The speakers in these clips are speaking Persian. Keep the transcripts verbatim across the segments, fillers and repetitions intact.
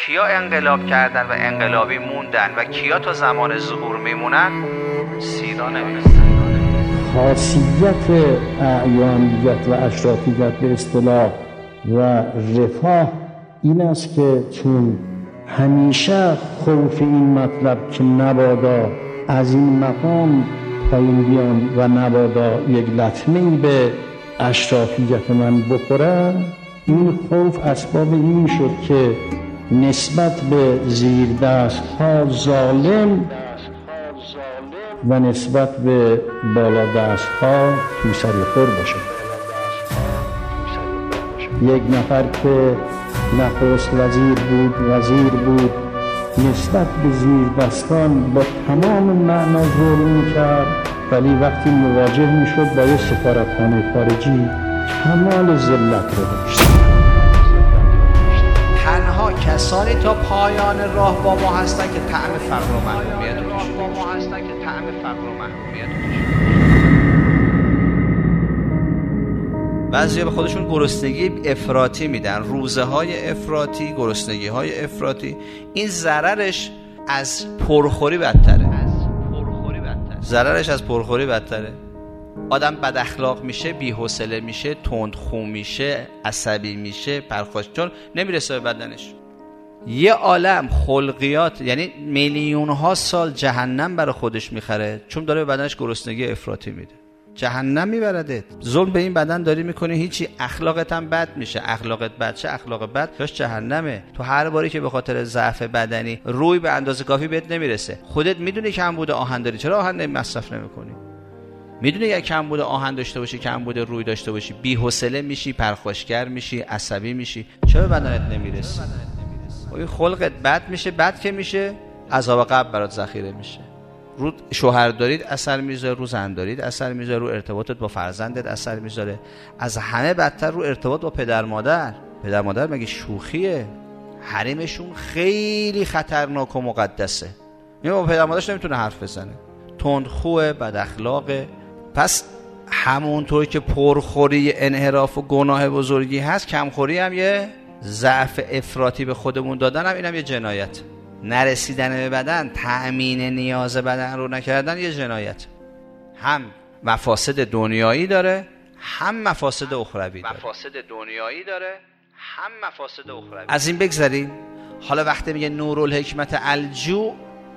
کیا انقلاب کردن و انقلابی موندن و کیا تا زمان ظهور میمونن سیرا نمیدونن. خاصیت اعیانیت و اشرافیت به اصطلاح و رفاه این است که چون همیشه خوف این مطلب که نبادا از این مقام پایین بیام و نبادا یک لطمه‌ای به اشرافیت من بخوره، این خوف اسباب این شد که نسبت به زیر دست ها ظالم و نسبت به بالا دست ها توسری خور باشه. یک نفر که نخست وزیر بود وزیر بود، نسبت به زیر دستان با تمام معنا ظلم کرد، ولی وقتی مواجه میشد با یه سفارتخانه خارجی کمال ذلت رو داشت. تنها کسانی تا پایان راه با ما هستن که طعم فقر و محرومیت رو کشیدن. با ما هستن که طعم فقر و محرومیت رو کشیدن. بعضیا به خودشون گرسنگی افراطی میدن، روزه های افراطی، گرسنگی های افراطی. این ضررش از پرخوری بدتره. ضررش از پرخوری بدتره. آدم بد اخلاق میشه، بی‌حوصله میشه، تندخو میشه، عصبی میشه، پرخاش، چون نمیرسه به بدنش. یه عالم خلقیات، یعنی میلیون ها سال جهنم برای خودش میخره چون داره به بدنش گرسنگی افراطی میده. جهنم میبردت. ظلم به این بدن داری میکنی، هیچی، اخلاقت هم بد میشه. اخلاقت بد چه اخلاق بد جاش جهنمه. تو هر باری که به خاطر ضعف بدنی روی به اندازه کافی بهت نمیرسه، خودت میدونی کمبود آهن داری، چرا آهن مصرف نمیکنی؟ میدونی یک کمبود آهن داشته باشی، کمبود روی داشته باشی، بی‌حوصله میشی، پرخاشگر میشی، عصبی میشی، چرا بدنت نمیرسه؟ این خلقت بد میشه. بد که میشه عذاب قبر برات ذخیره میشه. رو شوهر دارید اثر میذاره، رو زن دارید اثر میذاره، رو ارتباطت با فرزندت اثر میذاره. از همه بدتر رو ارتباط با پدر مادر. پدر مادر مگه شوخیه؟ حریمشون خیلی خطرناک و مقدسه. این با پدر مادرش نمیتونه حرف بزنه، تندخوه، بد اخلاقه. پس همونطور که پرخوری انحراف و گناه بزرگی هست، کمخوری هم یه ضعف افراطی به خودمون دادن، هم اینم یه جنایت. نرسیدن به بدن، تأمین نیاز بدن رو نکردن یه جنایت. هم مفاسد دنیایی داره، هم مفاسد اخروی داره. مفاسد دنیایی داره، هم مفاسد اخروی. از این بگذریم. حالا وقتی میگه نورالحکمت الجوع،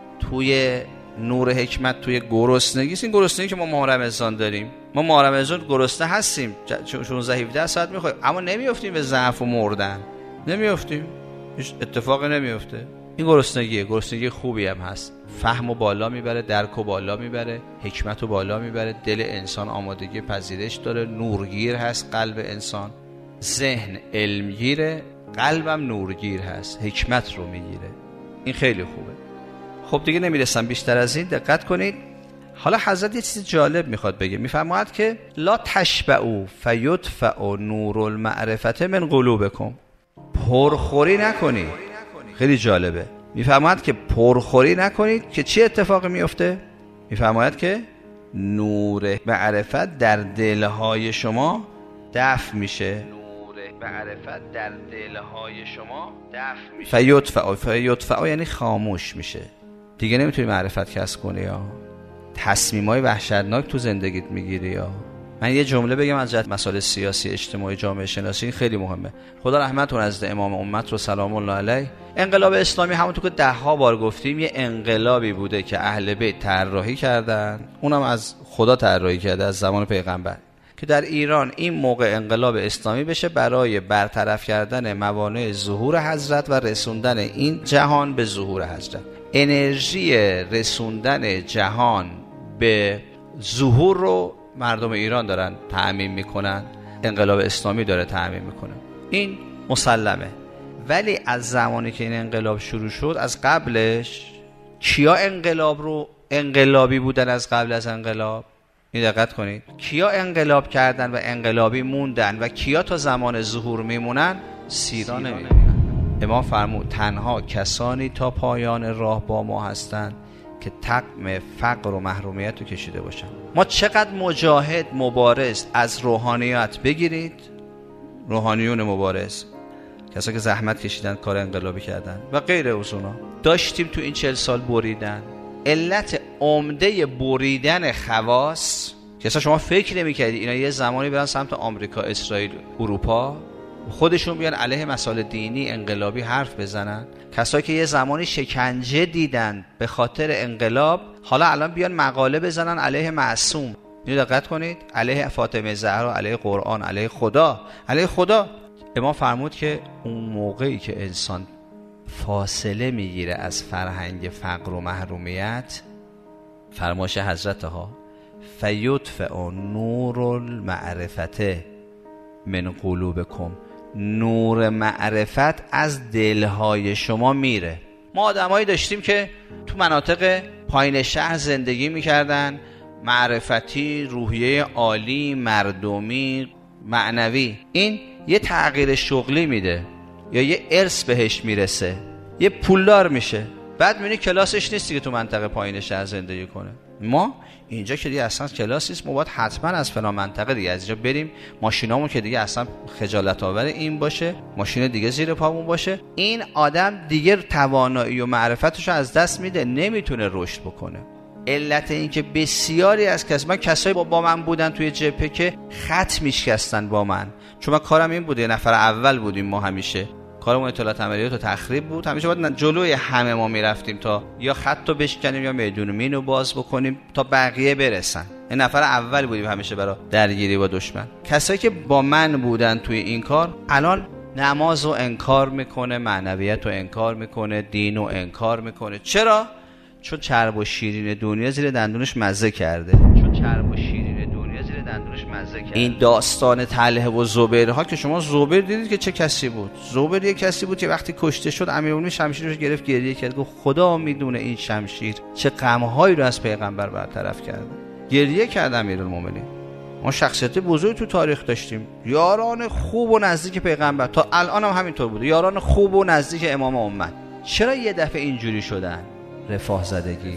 توی نور حکمت توی گرسنگی، این گرسنگی که ما ماه رمضان داریم، ما ماه رمضان گرسنه هستیم، شانزده هفده ساعت میخوایم، اما نمیافتیم به ضعف و مردن، نمیافتیم، هیچ اتفاقی نمیافته. این گرسنگیه، گرسنگی خوبی هم هست. فهم و بالا میبره، درک و بالا میبره، حکمت و بالا میبره، دل انسان آمادگی پذیرش داره، نورگیر هست قلب انسان، ذهن علمگیره، قلبم نورگیر هست، حکمت رو میگیره. این خیلی خوبه. خب دیگه نمیرسم بیشتر از این، دقت کنید. حالا حضرت یه چیز جالب میخواد بگه، میفرماید که لا تشبعوا فیدفع نور المعرفت من قلوبکم. پرخوری نکنید. خیلی جالبه. میفرماید که پرخوری نکنید که چی اتفاقی میفته؟ میفرماید که نور معرفت در دلهای شما دفع میشه. نور معرفت در دلهای شما دفع میشه. فیدفع، فیدفع یعنی خاموش میشه. دیگه نمیتونی معرفت کسب کنی، یا تصمیمای وحشتناک تو زندگیت میگیری. یا من یه جمله بگم از جهت مسائل سیاسی، اجتماعی، جامعه شناسی، این خیلی مهمه. خدا رحمت کنه از امام امت رو سلام الله علیه. انقلاب اسلامی همونطور که ده ها بار گفتیم یه انقلابی بوده که اهل بیت طراحی کردن، اونم از خدا طراحی کرده از زمان پیغمبر، که در ایران این موقع انقلاب اسلامی بشه برای برطرف کردن موانع ظهور حضرت و رسوندن این جهان به ظهور حضرت. انرژی رسوندن جهان به ظهور رو مردم ایران دارن تأمین میکنن، انقلاب اسلامی داره تأمین میکنه، این مسلمه. ولی از زمانی که این انقلاب شروع شد، از قبلش کیا انقلاب رو انقلابی بودن؟ از قبل از انقلاب این دقت کنید، کیا انقلاب کردن و انقلابی موندن و کیا تا زمان ظهور میمونن؟ سیرا نمیمونن. امام فرمود تنها کسانی تا پایان راه با ما هستند که طعم فقر و محرومیت رو کشیده باشن. ما چقدر مجاهد مبارز از روحانیت بگیرید، روحانیون مبارز کسایی که زحمت کشیدن کار انقلابی کردن و غیر از اونا. داشتیم تو این چهل سال بریدن. علت عمده بریدن خواص که اصلا شما فکر نمی‌کردی اینا یه زمانی برن سمت آمریکا، اسرائیل، اروپا، خودشون بیان علیه مسائل دینی انقلابی حرف بزنن. کسایی که یه زمانی شکنجه دیدن به خاطر انقلاب، حالا الان بیان مقاله بزنن علیه معصوم. اینو دقت کنید، علیه فاطمه زهرا، علیه قرآن، علیه خدا، علیه خدا. امام فرمود که اون موقعی که انسان فاصله میگیره از فرهنگ فقر و محرومیت، فرمایش حضرت ها فیدفع نور المعرفت من قلوبکم، نور معرفت از دلهای شما میره. ما آدمایی داشتیم که تو مناطق پایین شهر زندگی میکردن، معرفتی، روحیه عالی، مردمی، معنوی. این یه تغییر شغلی میده یا یه ارث بهش میرسه، یه پولدار میشه، بعد میبینی کلاسش نیستی که تو منطقه پایین شهر زندگی کنه. ما اینجا که دیگه اصلا کلاس نیست، ما باید حتما از فلان منطقه دیگه از اینجا بریم، ماشینامون که دیگه اصلا خجالت آور این باشه، ماشین دیگه زیر پامون باشه. این آدم دیگه توانایی و معرفتشو از دست میده، نمیتونه رشد بکنه. علت این که بسیاری از کس من کسایی با, با من بودن توی جبهه که خط میشکستن با من، چون من کارم این بوده، نفر اول بودیم ما، همیشه کارمون اطلاعات عملیات و تخریب بود، همیشه باید جلوی همه ما میرفتیم تا یا خطو بشکنیم یا میدون مینو باز بکنیم تا بقیه برسن. این نفر اول بودیم همیشه برای درگیری با دشمن. کسایی که با من بودن توی این کار الان نماز رو انکار میکنه، معنویت رو انکار میکنه، دین رو انکار میکنه. چرا؟ چون چرب و شیرین دنیا زیر دندونش مزه کرده. چون چرب و شیرین دنیا زیر دندونش مزه کرده. این داستان طلحه و زبیر ها که شما زبیر دیدید که چه کسی بود؟ زبیر یک کسی بود که وقتی کشته شد امیرالمومنین شمشیرش گرفت گریه کرد، گفت خدا میدونه این شمشیر چه غم‌هایی رو از پیغمبر برطرف کرده. گریه کرد امیرالمومنین. ما شخصیت بزرگی تو تاریخ داشتیم، یاران خوب و نزدیک پیغمبر، تا الان هم همینطور بوده، یاران خوب و نزدیک امام امت. چرا یه دفعه اینجوری شدن؟ رفاه زدگی.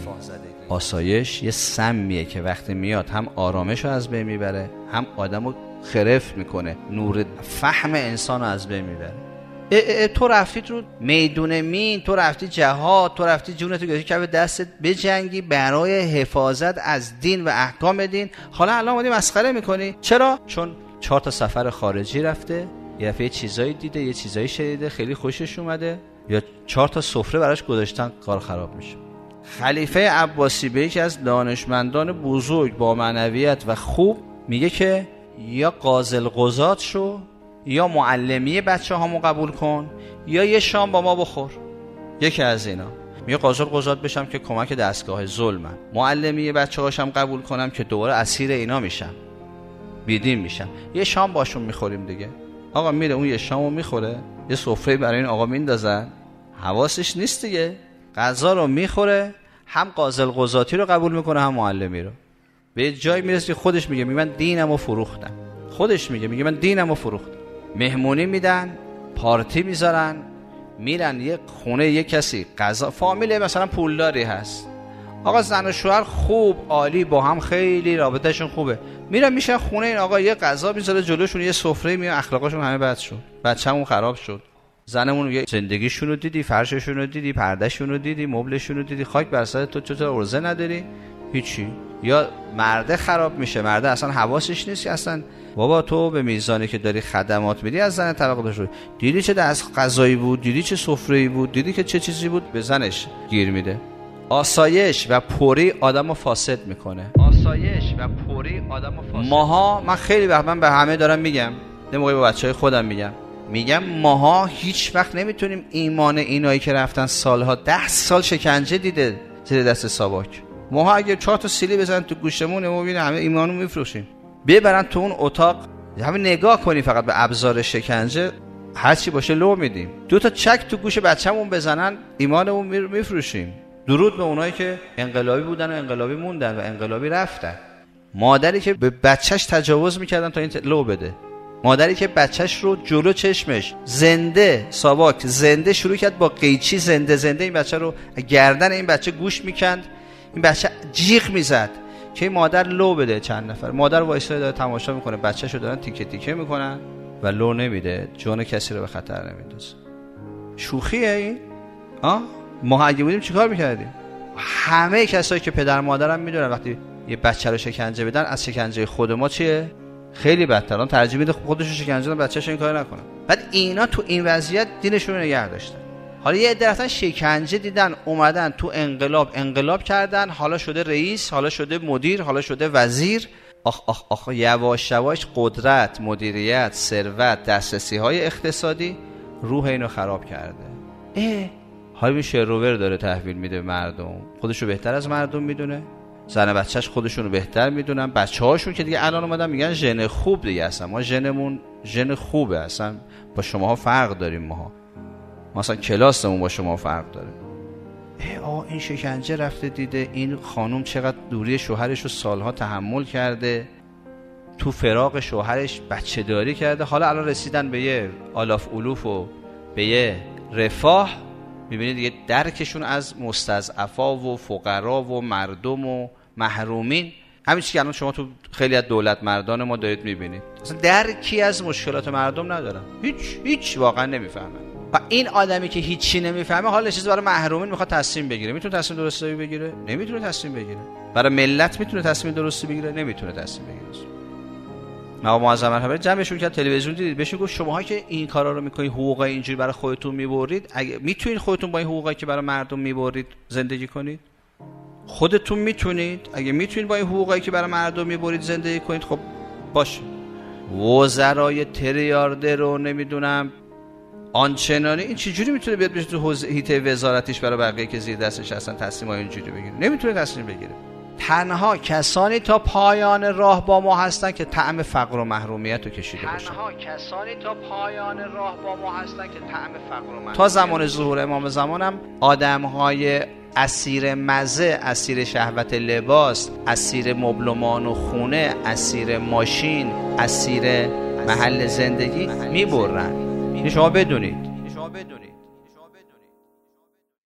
آسایش یه سمیه که وقتی میاد هم آرامش رو از بین میبره، هم آدم رو خرف میکنه، نور فهم انسان رو از بین میبره. اه اه تو رفتید رو میدون مین، تو رفتی جهاد، تو رفتی جونتو گذاشتی کف دستت بجنگی برای حفاظت از دین و احکام دین، حالا الان اومدی مسخره میکنی. چرا؟ چون چهار تا سفر خارجی رفته، یه دفعه چیزایی دیده، یه چیزایی شنیده، خیلی خوشش اومده، یا چهار تا سفره براش گذاشتن، کار خراب میشه. خلیفه عباسی به یکی از دانشمندان بزرگ با معنویت و خوب میگه که یا قاضی القضات شو، یا معلمی بچه هامو قبول کن، یا یه شام با ما بخور. یکی از اینا. میگه قاضی القضات بشم که کمک دستگاه ظلمم، معلمی بچه هاشم قبول کنم که دوباره اسیر اینا میشم، بیدین میشم، یه شام باشون میخوریم دیگه. آقا میره اون یه شامو میخوره، یه سفره برای این آقا میندازن، حواسش نیست دیگه، غذا رو میخوره، هم قاضی القضاتی رو قبول میکنه هم معلمی رو. به جای میرسه که خودش میگه میگه من دینمو فروختم، خودش میگه میگه من دینمو فروختم. مهمونی میدن، پارتی میذارن، میرن یه خونه یه کسی، غذا، فامیل مثلا پولداری هست، آقا زن و شوهر خوب عالی با هم خیلی رابطهشون خوبه، میرن میشن خونه این آقا، یه غذا میذاره جلوشون، یه سفره میاد، اخلاقشون همه بد شد، بچه‌مون خراب شد، زنمون یه زندگیشون رو دیدی، فرششون رو دیدی، پردهشون رو دیدی، مبلشون رو دیدی، خاک بر سرت، تو چطور ارزه نداری؟ هیچی. یا مرده خراب میشه، مرده اصلا حواسش نیست، اصلا بابا تو به میزانی که داری خدمات میدی از زن طلاق داشت، دیدی چه دست غذایی بود، دیدی چه سفره‌ای بود، دیدی که چه چیزی بود، به زنش گیر میده. آسایش و پوری آدمو فاسد میکنه. آسایش و پوری آدمو فاسد. ماها، من خیلی وقت من به همه دارم میگم، یه موقعی با بچهای خودم میگم میگم ماها هیچ وقت نمیتونیم ایمان اینایی که رفتن سالها ده سال شکنجه دیده زیر دست ساواک، ماها اگه چهار تا سیلی بزنن تو گوشمون ما ببینیم همه ایمانو میفروشیم، ببرن تو اون اتاق همین نگاه کنی فقط به ابزار شکنجه، هر چی باشه لو میدیم، دو تا چک تو گوش بچه‌مون بزنن ایمانمون میفروشیم. درود به اونایی که انقلابی بودن و انقلابی موندن و انقلابی رفتن. مادری که به بچهش تجاوز میکردن تا این لو بده، مادری که بچهش رو جلو چشمش زنده، ساواک زنده شروع کرد با قیچی زنده زنده این بچه رو گردن این بچه گوش میکند، این بچه جیغ میزد که این مادر لو بده. چند نفر مادر وایساده داره تماشا میکنه، بچه‌شو دارن تیکه تیکه میکنن و لو نمیده، جون کسی رو به خطر نمیندازه. شوخیه این؟ آه ما اگه بودیم چیکار میکردیم؟ همه کسایی که پدر مادرم میدونن وقتی یه بچه رو شکنجه بدن از شکنجه خود ما چیه؟ خیلی بدتر. اون ترجیح میده خودش رو شکنجه بدن، بچه‌ش این کارو نکنه. بعد اینا تو این وضعیت دینشون رو نگه داشتن. حالا یه عده رفتن شکنجه دیدن، اومدن تو انقلاب انقلاب کردن، حالا شده رئیس، حالا شده مدیر، حالا شده وزیر. آخ آخ آخ یواش یواش قدرت، مدیریت، ثروت، دسترسی‌های اقتصادی روح اینو خراب کرده. اه حالا این شروور داره تحویل میده مردم، خودشو بهتر از مردم میدونه، زن بچهش خودشونو بهتر میدونن، بچه‌هاشون که دیگه الان اومدن میگن ژن خوب دیگه، اصلا ما ژنمون ژن خوبه، اصلا با شماها فرق داریم، ماها مثلا کلاسمون با شما فرق داره. ای آ این شکنجه رفته دیده، این خانم چقدر دوری شوهرش رو سالها تحمل کرده، تو فراق شوهرش بچه داری کرده، حالا الان رسیدن به یه آلاف الوف و به یه رفاه. میبینید دیگه درکشون از مستضعفا و فقرا و مردم و محرومین، همین چیزی که الان شما تو خیلی از دولت مردان ما دارید میبینید، اصلا درکی از مشکلات مردم ندارن، هیچ هیچ واقعا نمیفهمن. و این آدمی که هیچی نمیفهمه حالا چیز برای محرومین میخواد تصمیم بگیره، میتونه تصمیم درستی بگیره؟ نمیتونه تصمیم بگیره. برای ملت میتونه تصمیم درستی بگیره؟ نمیتونه تصمیم بگیره. مقام معظم مرحبا جمعشون کرد تلویزیون دیدید، بهشون گفت شماها که این کارا رو میکنید، حقوقا اینجوری برای خودتون میبرید، اگه میتونید خودتون با این حقوقی که برای مردم میبرید زندگی کنید؟ خودتون میتونید؟ اگه میتونید با این حقوقی که برای مردم میبرید زندگی کنید، خب باشه. وزرای تریارده رو نمیدونم آنچنانی، این چجوری میتونه بیاد بشه تو حیطه وزارتیش برای بقیه که زیر دستش هستن تصمیمای اینجوری بگیره؟ نمیتونه تصمیم بگیره. تنها کسانی تا پایان راه با ما هستن که طعم فقر و محرومیت رو کشیده باشن. تنها کسانی تا پایان راه با ما هستن که طعم فقر و محرومیت. تا زمان ظهور امام زمانم آدم‌های اسیر مزه، اسیر شهوت لباس، اسیر مبلمان و خونه، اسیر ماشین، اسیر محل زندگی میبرن. شما بدونید